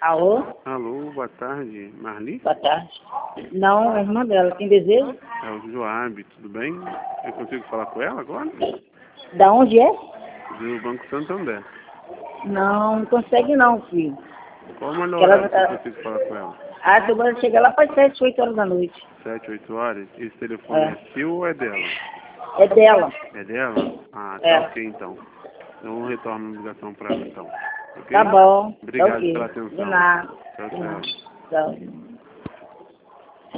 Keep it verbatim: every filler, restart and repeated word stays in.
Alô? Alô, boa tarde. Marli? Boa tarde. Não, é irmã dela. Tem desejo? É o Joab, tudo bem? Eu consigo falar com ela agora? Da onde é? Do Banco Santander. Não, não consegue não, filho. Qual o melhor Que ela- horário que eu consigo falar com ela? Ah, tu vai chegar lá para sete, oito horas da noite. Sete, oito horas? Esse telefone É. é seu ou é dela? É dela. É dela? Ah, tá É. ok então. Eu retorno a ligação para ela então. Ok? Tá bom. Obrigado Tá ok. pela atenção. De nada. Tchau, De tchau. nada. Tchau.